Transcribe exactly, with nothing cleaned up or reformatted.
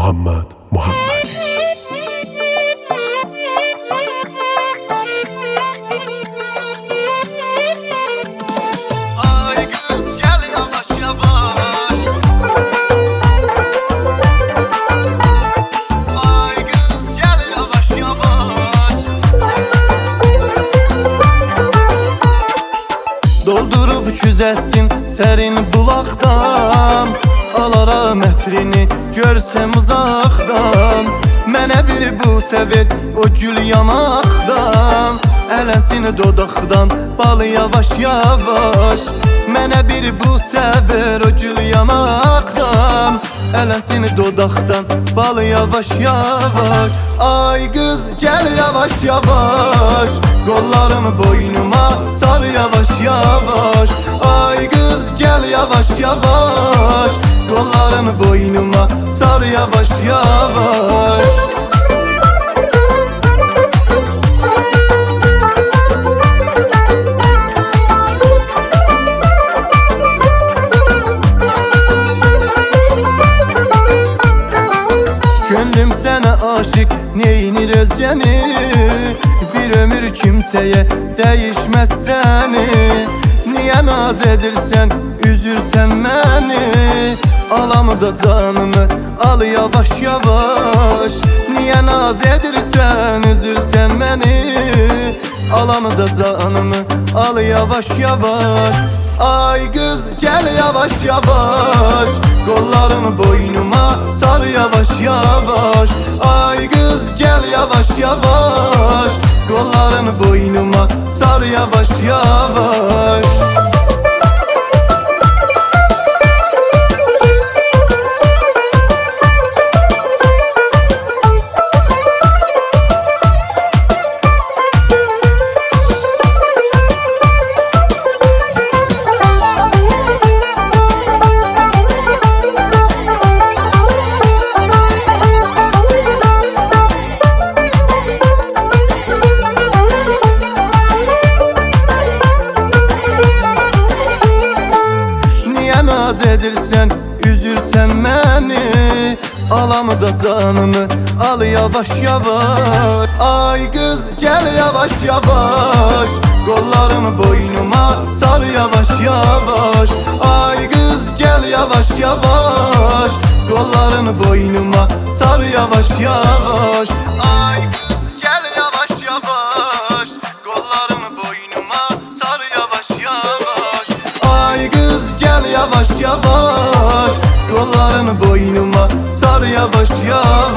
Muhammed Muhammed. Ay kız gel yavaş yavaş. Ay kız gel yavaş yavaş. Doldurup çüzəsin sərin bulaqdan, alaram ətrini görsəm uzaqdan. Mənə bir bu səvir o gül yanaqdan, ələnsin dodaqdan bal yavaş yavaş. Mənə bir bu səvir o gül yanaqdan, ələnsin dodaqdan bal yavaş yavaş. Ay qız gəl yavaş yavaş, qollarımı boynuma sar yavaş yavaş. Ay qız gəl yavaş yavaş, qollarını boynuma sar yavaş yavaş. Gönlüm sənə aşık neyinir özgəni, bir ömür kimsəyə dəyişməz səni. Niyə naz edirsən, üzürsən məni, alam da canımı al yavaş yavaş. Niyə naz edirsən, üzürsən məni, alam da canımı al yavaş yavaş. Ay qız gəl yavaş yavaş, qollarımı boynuma sar yavaş yavaş. Ay qız gəl yavaş yavaş, qollarını boynuma sar yavaş yavaş. Naz edirsən, üzürsən məni, alam da canımı al yavaş yavaş. Ay qız gəl yavaş yavaş, qollarımı boynuma sar yavaş yavaş. Ay qız gəl yavaş yavaş, qollarını boynuma sar yavaş yavaş. Ay qız gəl yavaş yavaş, qollarını boynuma sar yavaş yavaş. Ay qız gəl yavaş yavaş, qollarını boynuma sar yavaş yavaş.